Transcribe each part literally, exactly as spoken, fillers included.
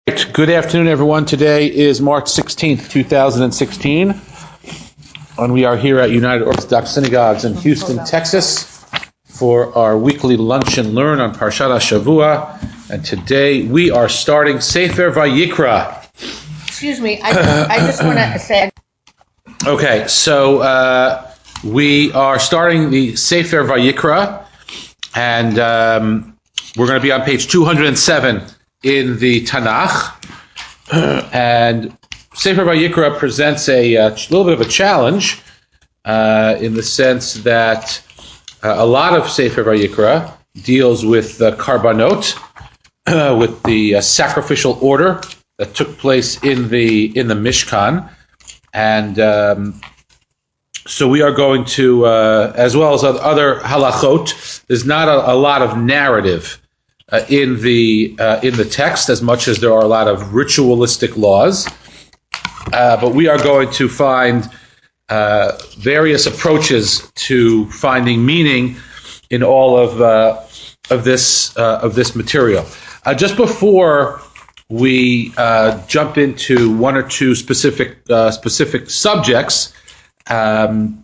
Good afternoon, everyone. Today is March sixteenth, two thousand sixteen, and we are here at United Orthodox Synagogues in Houston, Texas, for our weekly Lunch and Learn on Parshat HaShavua. And today we are starting Sefer Vayikra. Excuse me, I, I just want to say... Okay, so uh, we are starting the Sefer Vayikra, and um, we're going to be on page two hundred seven in the Tanakh, and Sefer Vayikra presents a, a little bit of a challenge uh, in the sense that uh, a lot of Sefer Vayikra deals with the Karbanot, uh, with the uh, sacrificial order that took place in the in the Mishkan, and um, so we are going to, uh, as well as other halachot. There's not a, a lot of narrative Uh, in the uh, in the text, as much as there are a lot of ritualistic laws, uh, but we are going to find uh, various approaches to finding meaning in all of uh, of this uh, of this material. Uh, just before we uh, jump into one or two specific uh, specific subjects, um,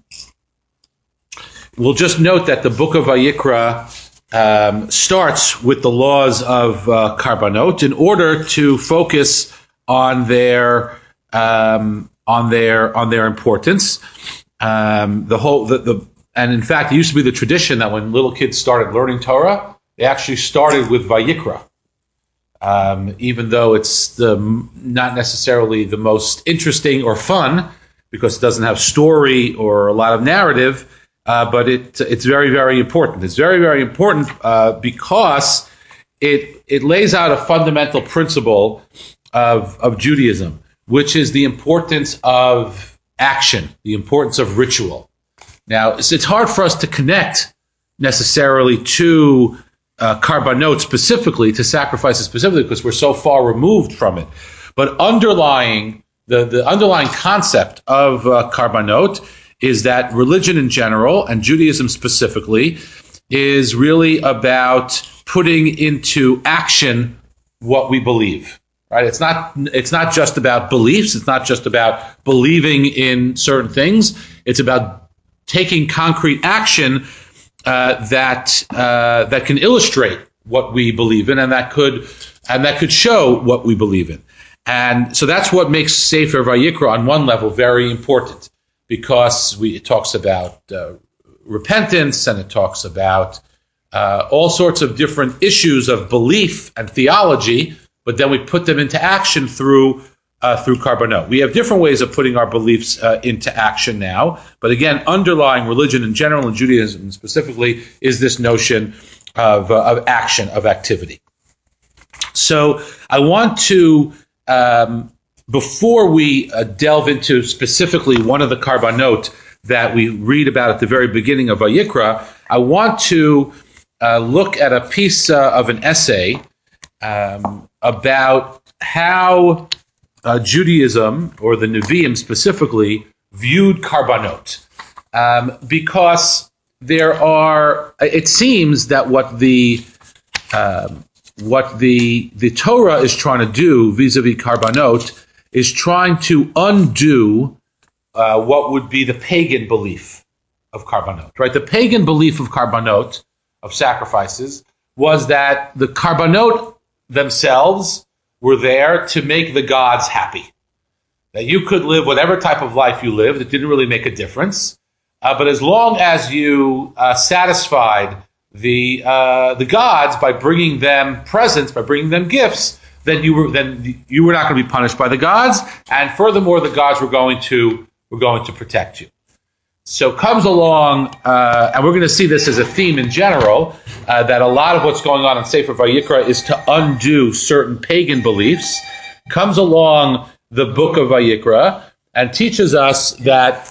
we'll just note that the book of Vayikra Um, starts with the laws of uh, Karbanot in order to focus on their um, on their on their importance. Um, the whole the, the and in fact, it used to be the tradition that when little kids started learning Torah, they actually started with Vayikra, um, even though it's the not necessarily the most interesting or fun because it doesn't have story or a lot of narrative. Uh, but it it's very, very important. It's very, very important uh, because it it lays out a fundamental principle of of Judaism, which is the importance of action, the importance of ritual. Now, it's, it's hard for us to connect necessarily to uh, Karbanot specifically, to sacrifices specifically, because we're so far removed from it. But underlying the the underlying concept of uh, Karbanot is that religion in general, and Judaism specifically, is really about putting into action what we believe. Right? It's not it's not just about beliefs, it's not just about believing in certain things, it's about taking concrete action uh, that uh, that can illustrate what we believe in and that could and that could show what we believe in. And so that's what makes Sefer Vayikra on one level very important, because we, it talks about uh, repentance, and it talks about uh, all sorts of different issues of belief and theology, but then we put them into action through uh, through Karbanot. We have different ways of putting our beliefs uh, into action now, but again, underlying religion in general and Judaism specifically is this notion of, uh, of action, of activity. So I want to Um, Before we uh, delve into specifically one of the Karbanot that we read about at the very beginning of Vayikra, I want to uh, look at a piece uh, of an essay um, about how uh, Judaism, or the Nevi'im specifically, viewed Karbanot. Um, because there are, it seems that what the um, what the the Torah is trying to do vis-a-vis Karbanot is trying to undo uh, what would be the pagan belief of Karbanot. Right? The pagan belief of Karbanot, of sacrifices, was that the Karbanot themselves were there to make the gods happy. That you could live whatever type of life you lived, it didn't really make a difference. Uh, but as long as you uh, satisfied the uh, the gods by bringing them presents, by bringing them gifts, then you were then you were not going to be punished by the gods, and furthermore, the gods were going to were going to protect you. So comes along, uh, and we're going to see this as a theme in general, uh, that a lot of what's going on in Sefer Vayikra is to undo certain pagan beliefs. Comes along the book of Vayikra and teaches us that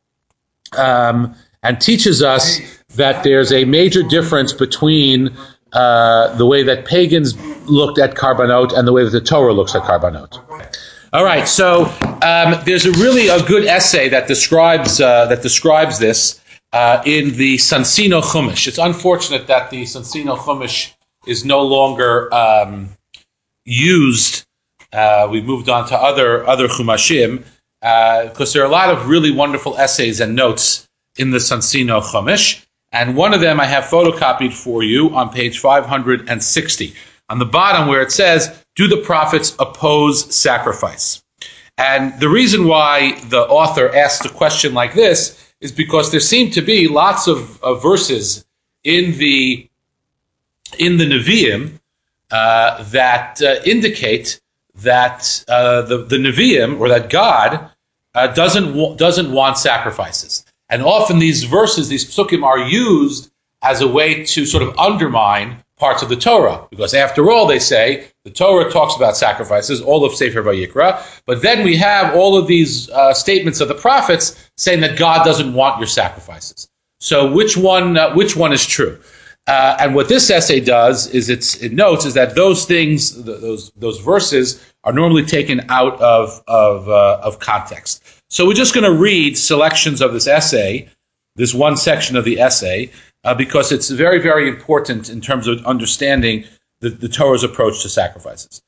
um, and teaches us that there's a major difference between uh, the way that pagans looked at Karbanot and the way that the Torah looks at Karbanot. All right, so um, there's a really a good essay that describes uh, that describes this uh, in the Sansino Chumash. It's unfortunate that the Sansino Chumash is no longer um, used uh, we moved on to other other chumashim because uh, there are a lot of really wonderful essays and notes in the Sansino Chumash, and one of them I have photocopied for you on page five hundred sixty. On the bottom where it says, "Do the prophets oppose sacrifice?" And the reason why the author asked a question like this is because there seem to be lots of, of verses in the in the Nevi'im uh, that uh, indicate that uh, the, the Nevi'im, or that God, uh, doesn't wa- doesn't want sacrifices. And often these verses, these psukim, are used as a way to sort of undermine parts of the Torah. Because after all, they say, the Torah talks about sacrifices, all of Sefer Vayikra, but then we have all of these uh, statements of the prophets saying that God doesn't want your sacrifices. So which one uh, which one is true? Uh, and what this essay does is it's, it notes is that those things, th- those those verses, are normally taken out of of, uh, of context. So we're just going to read selections of this essay, this one section of the essay, uh, because it's very, very important in terms of understanding the, the Torah's approach to sacrifices.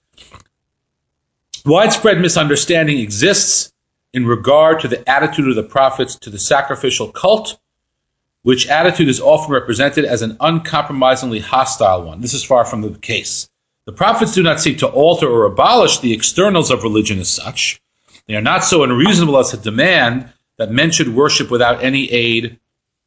Widespread misunderstanding exists in regard to the attitude of the prophets to the sacrificial cult, which attitude is often represented as an uncompromisingly hostile one. This is far from the case. The prophets do not seek to alter or abolish the externals of religion as such. They are not so unreasonable as to demand that men should worship without any aid,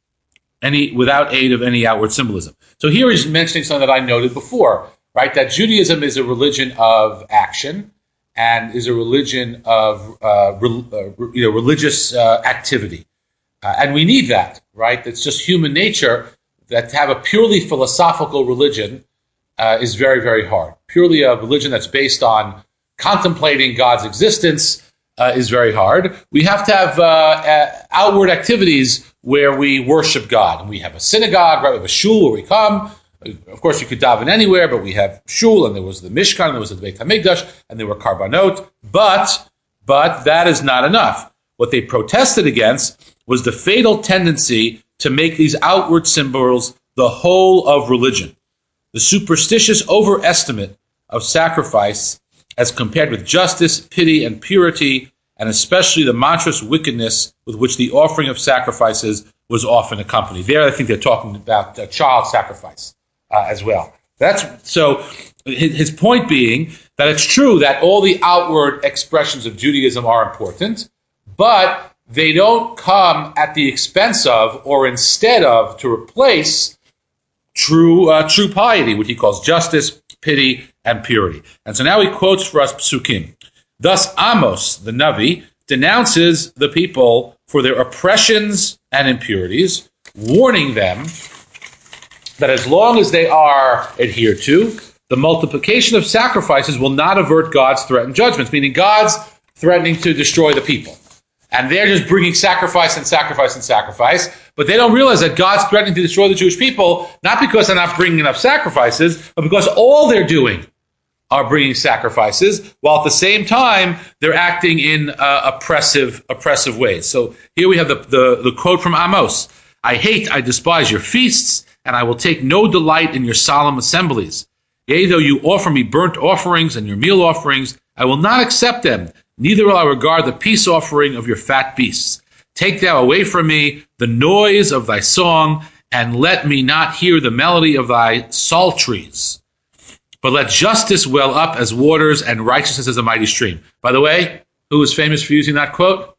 any without aid of any outward symbolism. So here he's mentioning something that I noted before, right? That Judaism is a religion of action and is a religion of uh, re, uh, you know, religious uh, activity. Uh, and we need that, right? It's just human nature that to have a purely philosophical religion uh, is very, very hard. Purely a religion that's based on contemplating God's existence uh, is very hard. We have to have uh, uh, outward activities where we worship God. And we have a synagogue, right? We have a shul where we come. Of course, you could daven anywhere, but we have shul, and there was the Mishkan, and there was the Beit HaMikdash, and there were karbanot. But, but that is not enough. What they protested against was the fatal tendency to make these outward symbols the whole of religion. The superstitious overestimate of sacrifice as compared with justice, pity, and purity, and especially the monstrous wickedness with which the offering of sacrifices was often accompanied. There, I think they're talking about uh, child sacrifice uh, as well. That's so. His point being that it's true that all the outward expressions of Judaism are important, but they don't come at the expense of, or instead of, to replace true uh, true piety, which he calls justice, pity, and purity. And so now he quotes for us psukim. Thus Amos, the Navi, denounces the people for their oppressions and impurities, warning them that as long as they are adhered to, the multiplication of sacrifices will not avert God's threatened judgments, meaning God's threatening to destroy the people. And they're just bringing sacrifice and sacrifice and sacrifice. But they don't realize that God's threatening to destroy the Jewish people, not because they're not bringing enough sacrifices, but because all they're doing are bringing sacrifices, while at the same time, they're acting in uh, oppressive oppressive ways. So here we have the, the, the quote from Amos. I hate, I despise your feasts, and I will take no delight in your solemn assemblies. Yea, though you offer me burnt offerings and your meal offerings, I will not accept them. Neither will I regard the peace offering of your fat beasts. Take thou away from me the noise of thy song, and let me not hear the melody of thy psalteries. But let justice well up as waters, and righteousness as a mighty stream. By the way, who is famous for using that quote?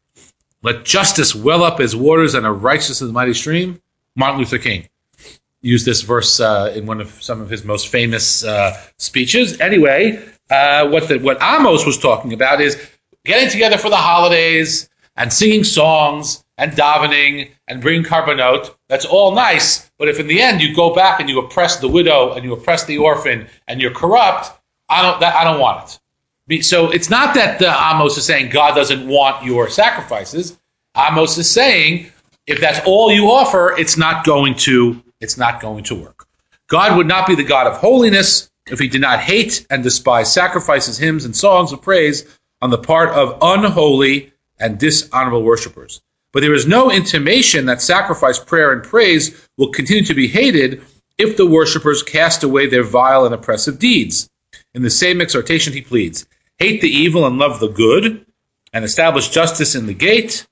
Let justice well up as waters, and a righteousness as a mighty stream. Martin Luther King used this verse uh, in one of some of his most famous uh, speeches. Anyway, uh, what the, what Amos was talking about is getting together for the holidays and singing songs and davening and bringing karbanot. That's all nice, but if in the end you go back and you oppress the widow and you oppress the orphan and you're corrupt, I don't that, I don't want it. So it's not that the Amos is saying God doesn't want your sacrifices. Amos is saying if that's all you offer, it's not going to it's not going to work. God would not be the God of holiness if he did not hate and despise sacrifices, hymns, and songs of praise on the part of unholy and dishonorable worshipers. But there is no intimation that sacrifice, prayer, and praise will continue to be hated if the worshipers cast away their vile and oppressive deeds. In the same exhortation he pleads, hate the evil and love the good, and establish justice in the gate,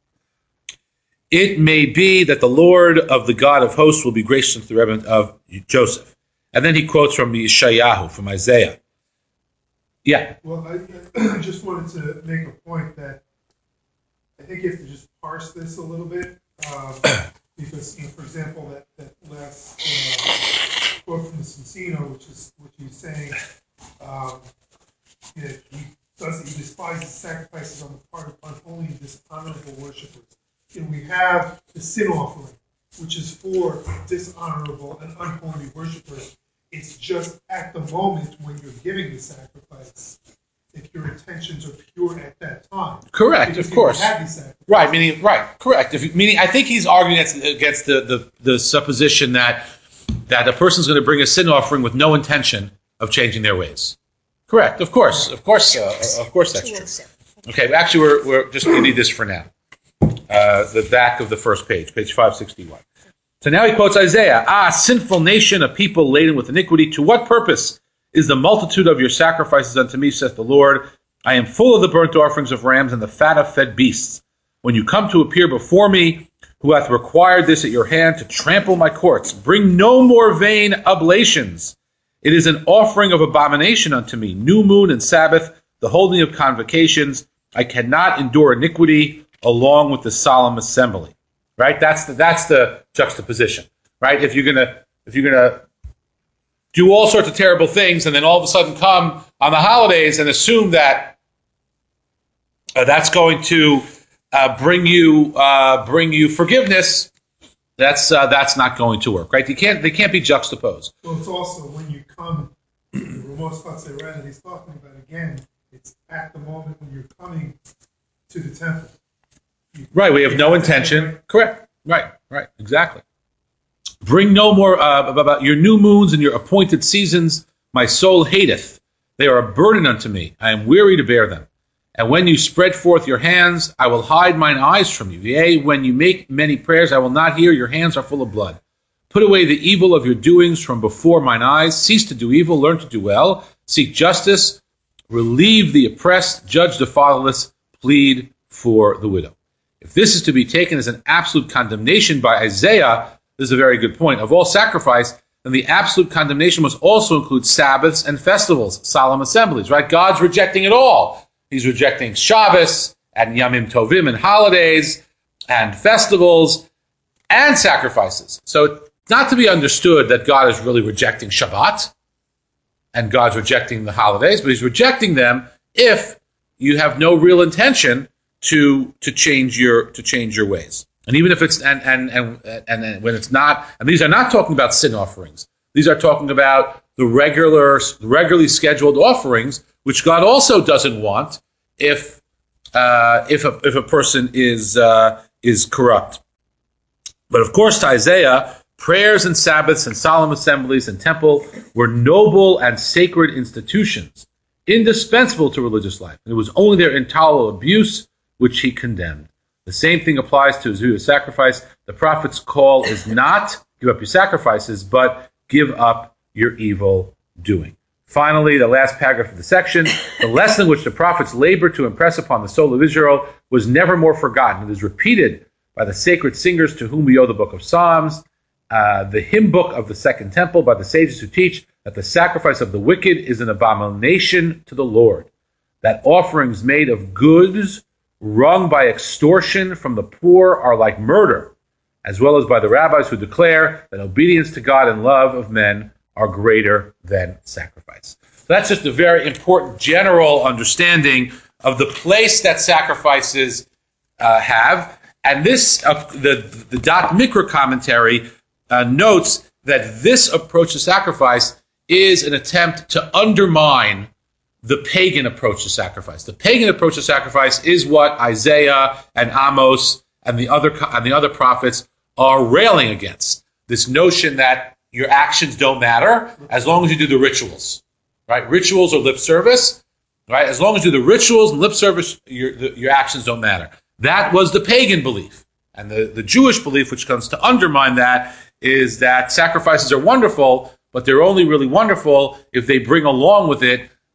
it may be that the Lord of the God of hosts will be gracious unto the remnant of Joseph. And then he quotes from Yeshayahu, from Isaiah. Yeah. Well, I, I just wanted to make a point that I think you have to just parse this a little bit. Um, because, you know, for example, that, that last uh, quote from the Cincino, which is which he's saying, um, you know, he does he despises sacrifices on the part of unholy and dishonorable worshipers. You know, we have the sin offering, which is for dishonorable and unholy worshipers. It's just at the moment when you're giving the sacrifice, if your intentions are pure at that time. Correct, of course. Have these sacrifices. Right, meaning right, correct. If, meaning, I think he's arguing against, against the, the, the supposition that that a person's going to bring a sin offering with no intention of changing their ways. Correct, of course, of course, uh, of course, that's true. Okay, actually, we're we're just going to need this for now. Uh, the back of the first page, page five sixty-one. So now he quotes Isaiah. Ah, sinful nation, a people laden with iniquity, to what purpose is the multitude of your sacrifices unto me, saith the Lord? I am full of the burnt offerings of rams and the fat of fed beasts. When you come to appear before me, who hath required this at your hand to trample my courts, bring no more vain oblations. It is an offering of abomination unto me, new moon and Sabbath, the holding of convocations. I cannot endure iniquity along with the solemn assembly. Right? That's the that's the juxtaposition. Right? If you're gonna if you're gonna do all sorts of terrible things and then all of a sudden come on the holidays and assume that uh, that's going to uh, bring you uh, bring you forgiveness, that's uh, that's not going to work. Right? You can't they can't be juxtaposed. Well, it's also when you come, Ramos Chatzeret, and he's talking about again, it's at the moment when you're coming to the temple. You, right, we have no intention. Right? Correct. Right, right, exactly. Bring no more uh, about your new moons and your appointed seasons. My soul hateth. They are a burden unto me. I am weary to bear them. And when you spread forth your hands, I will hide mine eyes from you. Yea, when you make many prayers, I will not hear. Your hands are full of blood. Put away the evil of your doings from before mine eyes. Cease to do evil. Learn to do well. Seek justice. Relieve the oppressed. Judge the fatherless. Plead for the widow. If this is to be taken as an absolute condemnation by Isaiah, this is a very good point, of all sacrifice, then the absolute condemnation must also include Sabbaths and festivals, solemn assemblies, right? God's rejecting it all. He's rejecting Shabbos and Yamim Tovim and holidays and festivals and sacrifices. So it's not to be understood that God is really rejecting Shabbat and God's rejecting the holidays, but he's rejecting them if you have no real intention to to change your to change your ways. And even if it's and and and and, and when it's not, and these are not talking about sin offerings. These are talking about the regular regularly scheduled offerings, which God also doesn't want if uh, if a if a person is uh, is corrupt. But of course, to Isaiah, prayers and Sabbaths and solemn assemblies and temple were noble and sacred institutions, indispensable to religious life. And it was only their intolerable abuse which he condemned. The same thing applies to Azuya's sacrifice. The prophet's call is not give up your sacrifices, but give up your evil doing. Finally, the last paragraph of the section, the lesson which the prophets labored to impress upon the soul of Israel was never more forgotten. It is repeated by the sacred singers to whom we owe the book of Psalms, uh, the hymn book of the Second Temple, by the sages who teach that the sacrifice of the wicked is an abomination to the Lord, that offerings made of goods wrung by extortion from the poor are like murder, as well as by the rabbis who declare that obedience to God and love of men are greater than sacrifice. So that's just a very important general understanding of the place that sacrifices uh, have. And this, uh, the, the Dot Mikra commentary uh, notes that this approach to sacrifice is an attempt to undermine the pagan approach to sacrifice. The pagan approach to sacrifice is what Isaiah and Amos and the other and the other prophets are railing against. This notion that your actions don't matter as long as you do the rituals, right? Rituals or lip service, right? As long as you do the rituals and lip service, your the, your actions don't matter. That was the pagan belief. And the, the Jewish belief, which comes to undermine that, is that sacrifices are wonderful, but they're only really wonderful if they bring along with it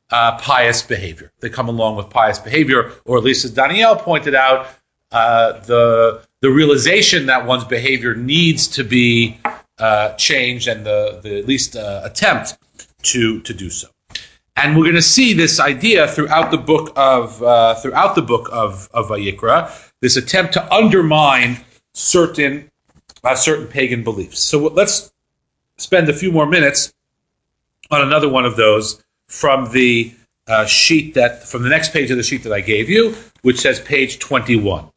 uh, pious behavior. They come along with pious behavior, or at least as Danielle pointed out, uh, the the realization that one's behavior needs to be uh, changed, and the, the at least uh, attempt to to do so. And we're going to see this idea throughout the book of uh, throughout the book of, of Vayikra, this attempt to undermine certain uh, certain pagan beliefs. So let's spend a few more minutes on another one of those from the uh, sheet that from the next page of the sheet that I gave you, which says page twenty-one.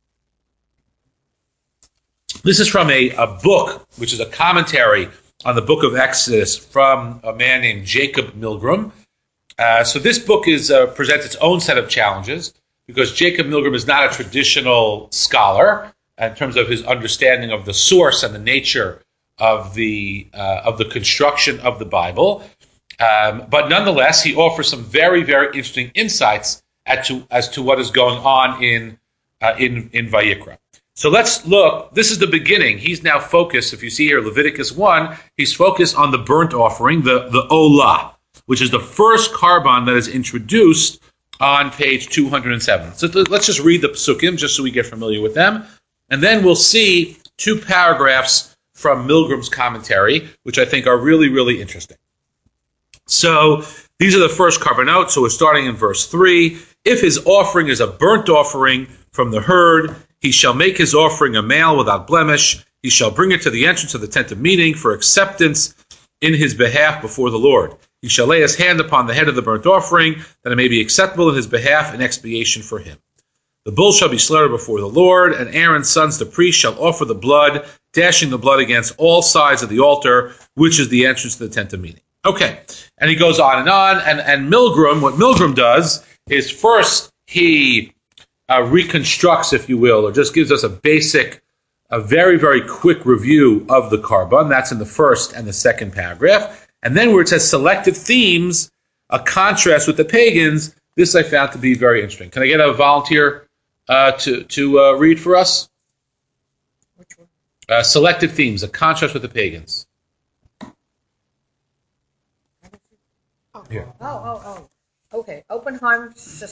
This is from a, a book, which is a commentary on the book of Exodus from a man named Jacob Milgrom. Uh, so this book is uh, presents its own set of challenges because Jacob Milgrom is not a traditional scholar in terms of his understanding of the source and the nature of the uh, of the construction of the Bible. Um, but nonetheless, he offers some very, very interesting insights as to, as to what is going on in uh, in in Vayikra. So let's look. This is the beginning. He's now focused. If you see here, Leviticus one, he's focused on the burnt offering, the the olah, which is the first carbon that is introduced on page two hundred seven. So let's just read the psukim just so we get familiar with them, and then we'll see two paragraphs from Milgrom's commentary, which I think are really, really interesting. So these are the first carbonot. So we're starting in verse three. If his offering is a burnt offering from the herd, he shall make his offering a male without blemish. He shall bring it to the entrance of the tent of meeting for acceptance in his behalf before the Lord. He shall lay his hand upon the head of the burnt offering, that it may be acceptable in his behalf and expiation for him. The bull shall be slaughtered before the Lord, and Aaron's sons, the priests, shall offer the blood, dashing the blood against all sides of the altar, which is the entrance to the tent of meeting. Okay, and he goes on and on, and, and Milgrom, what Milgrom does is first he uh, reconstructs, if you will, or just gives us a basic, a very, very quick review of the carbon. That's in the first and the second paragraph. And then where it says selected themes, a contrast with the pagans, this I found to be very interesting. Can I get a volunteer uh, to, to uh, read for us? Which one? Uh, selected themes, a contrast with the pagans. Oh, Here. oh, oh, oh. Okay. Oppenheim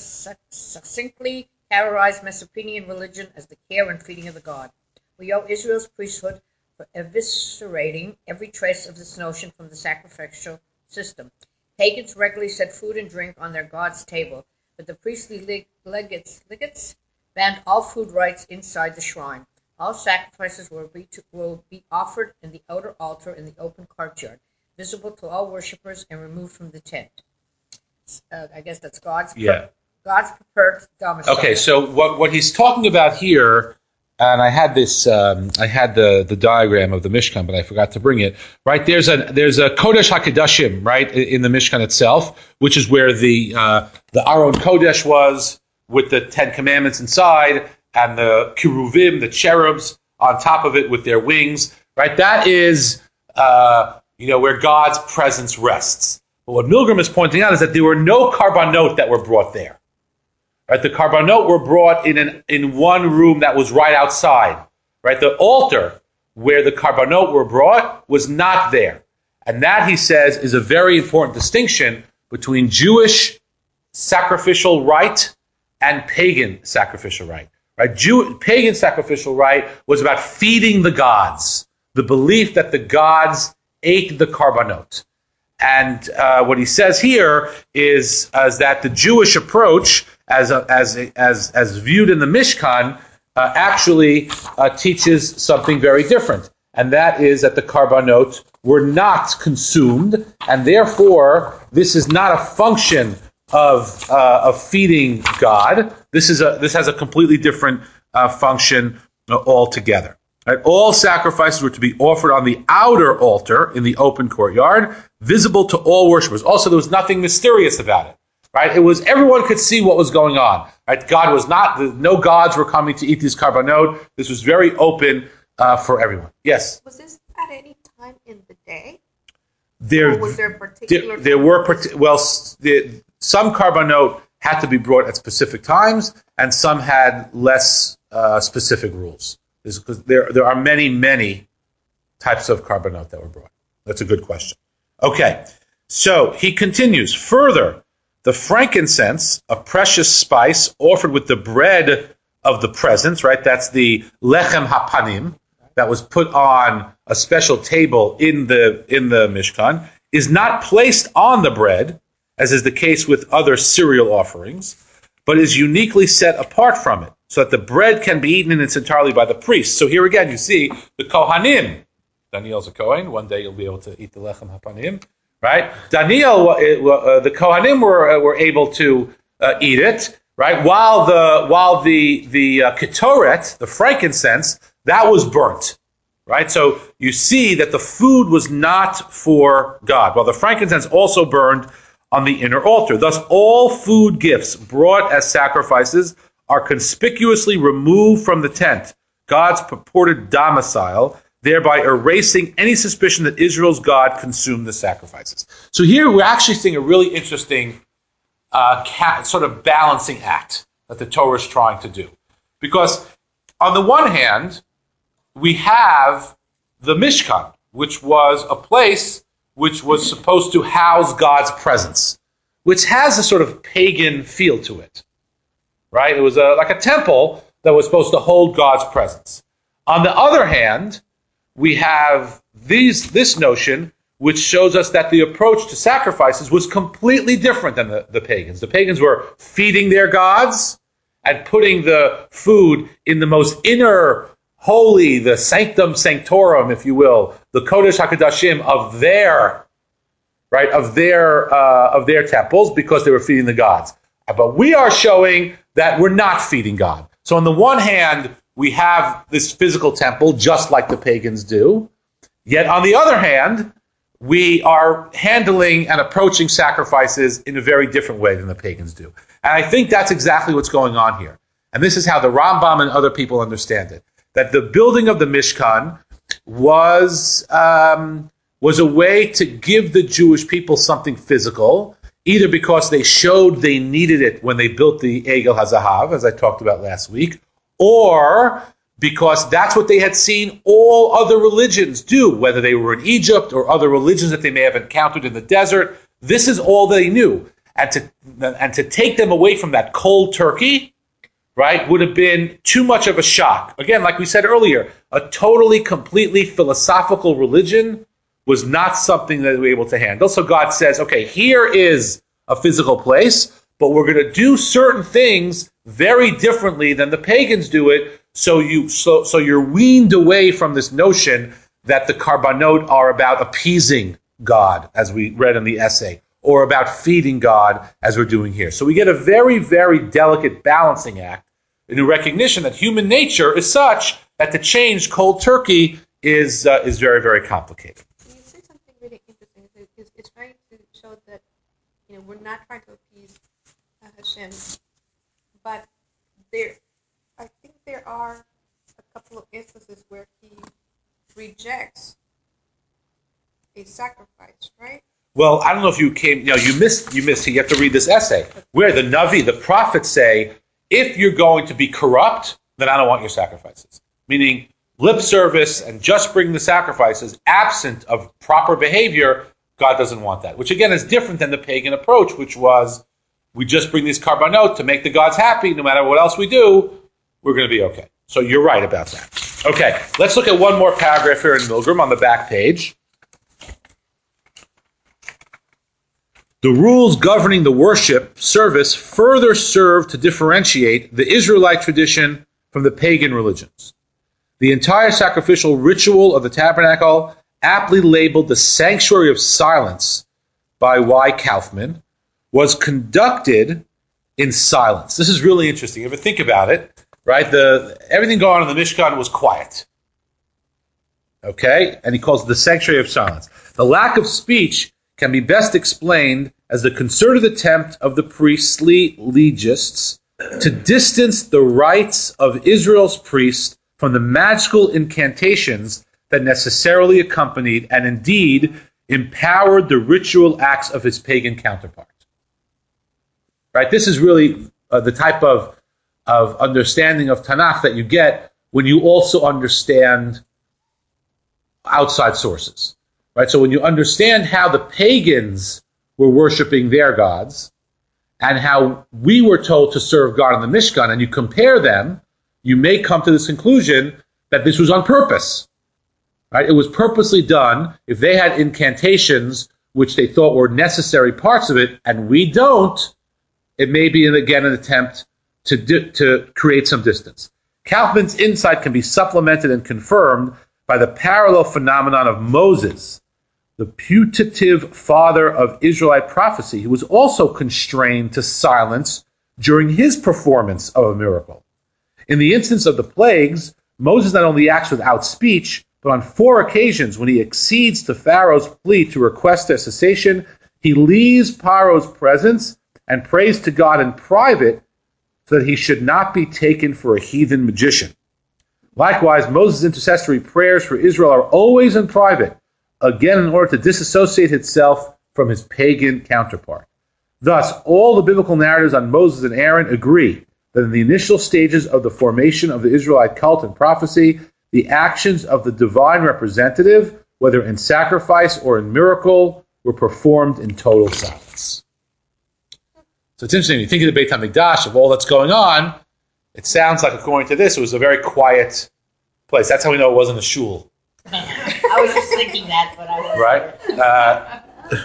succinctly categorized Mesopotamian religion as the care and feeding of the god. We owe Israel's priesthood for eviscerating every trace of this notion from the sacrificial system. Pagans regularly set food and drink on their god's table, but the priestly legates, legates banned all food rites inside the shrine. All sacrifices will be, to, will be offered in the outer altar in the open courtyard, visible to all worshippers and removed from the tent. Uh, I guess that's God's per- Yeah. God's preferred domicile. Okay, so what what he's talking about here, and I had this, um, I had the, the diagram of the Mishkan, but I forgot to bring it. Right there's a there's a Kodesh HaKodashim, right, in the Mishkan itself, which is where the uh, the Aron Kodesh was, with the Ten Commandments inside, and the Keruvim, the cherubs on top of it with their wings. Right, that is uh, you know where God's presence rests. But what Milgrom is pointing out is that there were no carbonot that were brought there. Right, the carbonot were brought in an, in one room that was right outside. Right, the altar where the carbonot were brought was not there, and that, he says, is a very important distinction between Jewish sacrificial rite and pagan sacrificial rite. Right, Jew, pagan sacrificial rite was about feeding the gods, the belief that the gods ate the carbonot. And uh, what he says here is, is that the Jewish approach, as a, as a, as as viewed in the Mishkan, uh, actually uh, teaches something very different, and that is that the carbonot were not consumed, and therefore this is not a function of uh, of feeding God. This is a this has a completely different uh, function uh, altogether. Right? All sacrifices were to be offered on the outer altar in the open courtyard, visible to all worshippers. Also, there was nothing mysterious about it. Right? It was, everyone could see what was going on. Right? God was not, no gods were coming to eat these carbonot. This was very open uh, for everyone. Yes? Was this at any time in the day? There, or was there particular there, there were, well, the, some carbonot had to be brought at specific times, and some had less uh, specific rules. Because there, there are many, many types of carbonot that were brought. That's a good question. Okay, so he continues. Further, the frankincense, a precious spice offered with the bread of the presence, right? That's the lechem hapanim that was put on a special table in the in the Mishkan, is not placed on the bread, as is the case with other cereal offerings, but is uniquely set apart from it, so that the bread can be eaten in its entirety by the priest. So here again, you see the Kohanim. Daniel's a Kohen. One day you'll be able to eat the lechem hapanim, right? Daniel, uh, the Kohanim were uh, were able to uh, eat it, right? While the while the the uh, ketoret, the frankincense, that was burnt, right? So you see that the food was not for God, while the frankincense also burned on the inner altar. Thus, all food gifts brought as sacrifices are conspicuously removed from the tent, God's purported domicile, thereby erasing any suspicion that Israel's God consumed the sacrifices. So here we're actually seeing a really interesting uh, cat, sort of balancing act that the Torah is trying to do. Because on the one hand, we have the Mishkan, which was a place which was supposed to house God's presence, which has a sort of pagan feel to it, right? It was a, like a temple that was supposed to hold God's presence. On the other hand, we have these this notion which shows us that the approach to sacrifices was completely different than the, the pagans. The pagans were feeding their gods and putting the food in the most inner, holy, the sanctum sanctorum, if you will, the Kodesh HaKodashim of their, right, of their uh, of their temples, because they were feeding the gods. But we are showing that we're not feeding God. So on the one hand, we have this physical temple, just like the pagans do. Yet on the other hand, we are handling and approaching sacrifices in a very different way than the pagans do. And I think that's exactly what's going on here. And this is how the Rambam and other people understand it. That the building of the Mishkan was um, was a way to give the Jewish people something physical, either because they showed they needed it when they built the Egel HaZahav, as I talked about last week, or because that's what they had seen all other religions do, whether they were in Egypt or other religions that they may have encountered in the desert. This is all they knew. And to and to take them away from that cold turkey, right, would have been too much of a shock. Again, like we said earlier, a totally, completely philosophical religion was not something that we were able to handle. So God says, okay, here is a physical place, but we're going to do certain things very differently than the pagans do it, so you so so you're weaned away from this notion that the karbanot are about appeasing God, as we read in the essay, or about feeding God, as we're doing here. So we get a very, very delicate balancing act in the recognition that human nature is such that to change cold turkey is uh, is very, very complicated. You say something really interesting. It's, it's, it's trying to show that, you know, we're not trying to appease uh, Hashem, but there, I think there are a couple of instances where he rejects a sacrifice, right? Well, I don't know if you came, you know, you missed, you missed, you have to read this essay, where the Navi, the prophets say, if you're going to be corrupt, then I don't want your sacrifices. Meaning, lip service and just bring the sacrifices, absent of proper behavior, God doesn't want that. Which again is different than the pagan approach, which was, we just bring these karbanot to make the gods happy, no matter what else we do, we're going to be okay. So you're right about that. Okay, let's look at one more paragraph here in Milgram on the back page. The rules governing the worship service further serve to differentiate the Israelite tradition from the pagan religions. The entire sacrificial ritual of the tabernacle, aptly labeled the Sanctuary of Silence by Y. Kaufman, was conducted in silence. This is really interesting. If you ever think about it, right? The everything going on in the Mishkan was quiet. Okay? And he calls it the Sanctuary of Silence. The lack of speech can be best explained as the concerted attempt of the priestly legists to distance the rites of Israel's priests from the magical incantations that necessarily accompanied and indeed empowered the ritual acts of his pagan counterpart. Right? This is really uh, the type of, of understanding of Tanakh that you get when you also understand outside sources. Right? So when you understand how the pagans were worshiping their gods, and how we were told to serve God in the Mishkan, and you compare them, you may come to this conclusion that this was on purpose. Right? It was purposely done. If they had incantations which they thought were necessary parts of it, and we don't, it may be, again, an attempt to di- to create some distance. Kaufman's insight can be supplemented and confirmed by the parallel phenomenon of Moses, the putative father of Israelite prophecy, who was also constrained to silence during his performance of a miracle. In the instance of the plagues, Moses not only acts without speech, but on four occasions when he accedes to Pharaoh's plea to request their cessation, he leaves Pharaoh's presence and prays to God in private so that he should not be taken for a heathen magician. Likewise, Moses' intercessory prayers for Israel are always in private, again in order to disassociate itself from his pagan counterpart. Thus, all the biblical narratives on Moses and Aaron agree that in the initial stages of the formation of the Israelite cult and prophecy, the actions of the divine representative, whether in sacrifice or in miracle, were performed in total silence. So it's interesting, when you think of the Beit HaMikdash, of all that's going on, it sounds like, according to this, it was a very quiet place. That's how we know it wasn't a shul. I was just thinking that, but I wasn't. Right? Uh,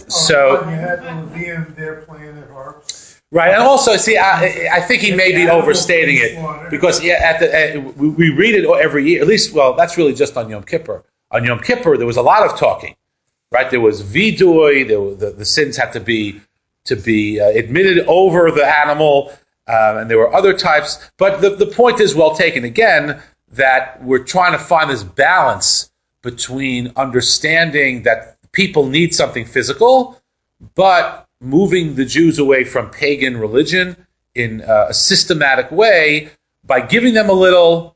so, you had the Levium there playing their harps. Right, and also, see, I, I think he may be overstating it, because yeah, at the at, we, we read it every year. At least, well, that's really just on Yom Kippur. On Yom Kippur, there was a lot of talking, right? There was vidui. There were, the, the sins had to be to be uh, admitted over the animal, uh, and there were other types. But the, the point is well taken. Again, that we're trying to find this balance between understanding that people need something physical, but moving the Jews away from pagan religion in uh, a systematic way by giving them a little,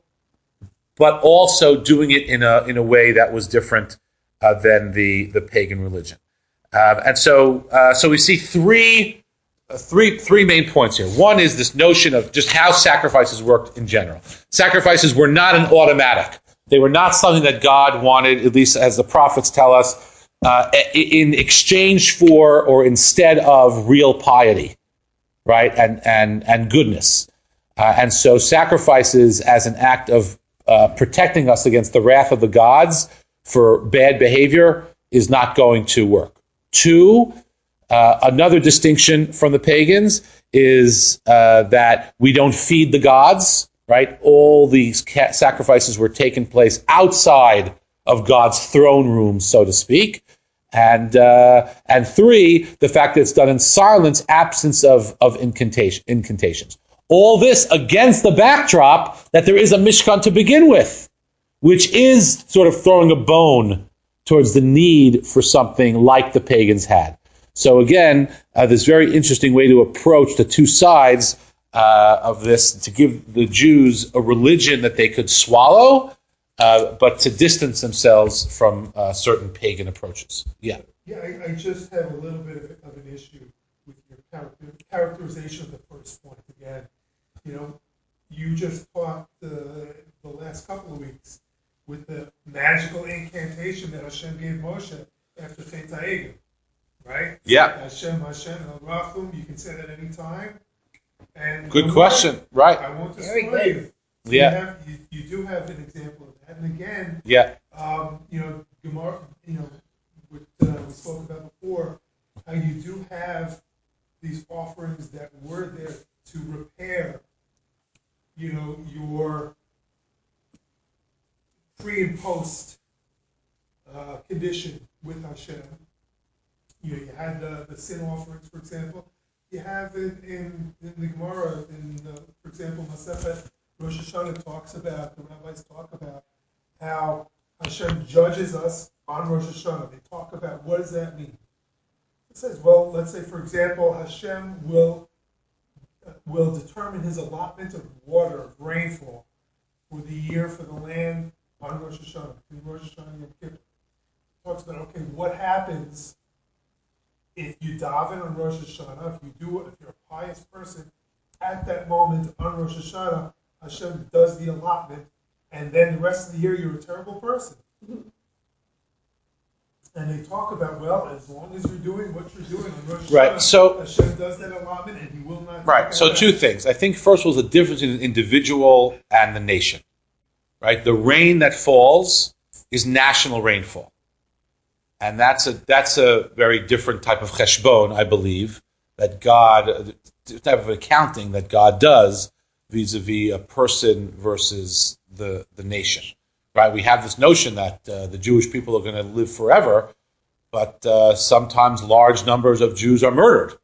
but also doing it in a in a way that was different uh, than the, the pagan religion. Uh, and so uh, so we see three, uh, three, three main points here. One is this notion of just how sacrifices worked in general. Sacrifices were not an automatic. They were not something that God wanted, at least as the prophets tell us, Uh, in exchange for or instead of real piety, right, and and and goodness, uh, and so sacrifices as an act of uh, protecting us against the wrath of the gods for bad behavior is not going to work. Two, uh, another distinction from the pagans is uh, that we don't feed the gods, right? All these ca- sacrifices were taking place outside of God's throne room, so to speak. And uh, and three, the fact that it's done in silence, absence of, of incantation, incantations. All this against the backdrop that there is a Mishkan to begin with, which is sort of throwing a bone towards the need for something like the pagans had. So again, uh, this very interesting way to approach the two sides uh, of this, to give the Jews a religion that they could swallow, Uh, but to distance themselves from uh, certain pagan approaches. Yeah. Yeah, I, I just have a little bit of, of an issue with your character, characterization of the first point again. You know, you just taught the, the last couple of weeks with the magical incantation that Hashem gave Moshe after Tet Ha'egel, right? Yeah. Hashem, Hashem, El Rachum, you can say that any time. And Good question. Right. I won't Very destroy good. you. So Yeah. You, have, you, you do have an example of that. And again, Yeah. um, you know, Gemara, you know, what uh, we spoke about before, how you do have these offerings that were there to repair, you know, your pre and post uh, condition with Hashem. You know, you had the, the sin offerings, for example. You have in, in, in the Gemara, in uh, for example, Masechet Rosh Hashanah talks about, the rabbis talk about how Hashem judges us on Rosh Hashanah. They talk about what does that mean. It says, well, let's say, for example, Hashem will uh, will determine his allotment of water, of rainfall, for the year, for the land on Rosh Hashanah, between Rosh Hashanah and Yom Kippur. It talks about, okay, what happens if you daven on Rosh Hashanah, if you do it, if you're a pious person, at that moment on Rosh Hashanah, Hashem does the allotment, and then the rest of the year you're a terrible person. And they talk about, well, as long as you're doing what you're doing on Rosh Hashanah, Right, so- Hashem does that allotment and he will not take Right. that So back. two things. I think first was the difference in the individual and the nation. Right. The rain that falls is national rainfall, and that's a that's a very different type of cheshbon, I believe, that God, the type of accounting that God does vis-a-vis a person versus the the nation. Right. We have this notion that uh, the Jewish people are going to live forever, but uh, sometimes large numbers of Jews are murdered.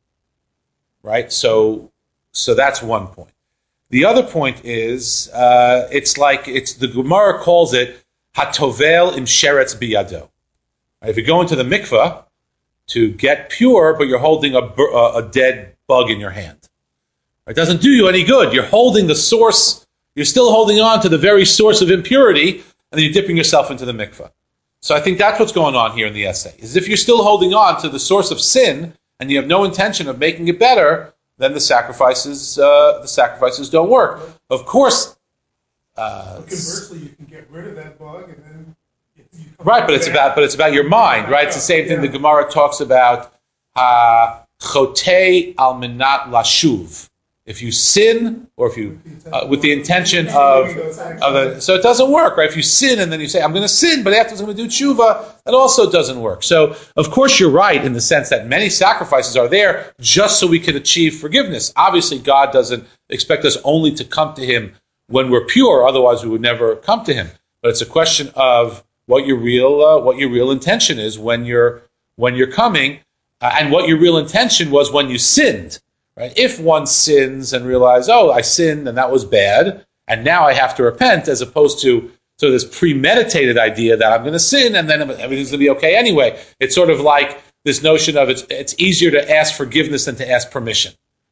Right. So so that's one point. The other point is, uh, it's like, it's the Gemara calls it hatovel im sheretz biyado. Right? If you go into the mikveh to get pure, but you're holding a, a dead bug in your hand, it doesn't do you any good. You're holding the source, you're still holding on to the very source of impurity, and then you're dipping yourself into the mikveh. So I think that's what's going on here in the essay, is if you're still holding on to the source of sin, and you have no intention of making it better, then the sacrifices uh, the sacrifices don't work. Of course, uh, But conversely, you can get rid of that bug and then you come right, but it's back. about but it's about your mind, right? It's the same thing Yeah. the Gemara talks about. Ha chotei al menat lashuv. If you sin, or if you uh, with the intention of of a, so it doesn't work, right? If you sin and then you say I'm going to sin, but afterwards I'm going to do tshuva, that also doesn't work. So of course you're right in the sense that many sacrifices are there just so we can achieve forgiveness. Obviously, God doesn't expect us only to come to Him when we're pure; otherwise, we would never come to Him. But it's a question of what your real uh, what your real intention is when you're when you're coming, uh, and what your real intention was when you sinned. Right? If one sins and realizes, oh, I sinned and that was bad, and now I have to repent, as opposed to so this premeditated idea that I'm going to sin and then everything's going to be okay anyway. It's sort of like this notion of it's it's easier to ask forgiveness than to ask permission.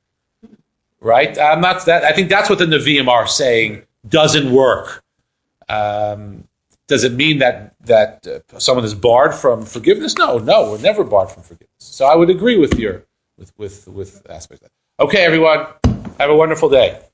Right? I'm not that. I think that's what the Nevi'im are saying doesn't work. Um, does it mean that that uh, someone is barred from forgiveness? No, no, we're never barred from forgiveness. So I would agree with your with with with aspects of that. Okay, everyone, have a wonderful day.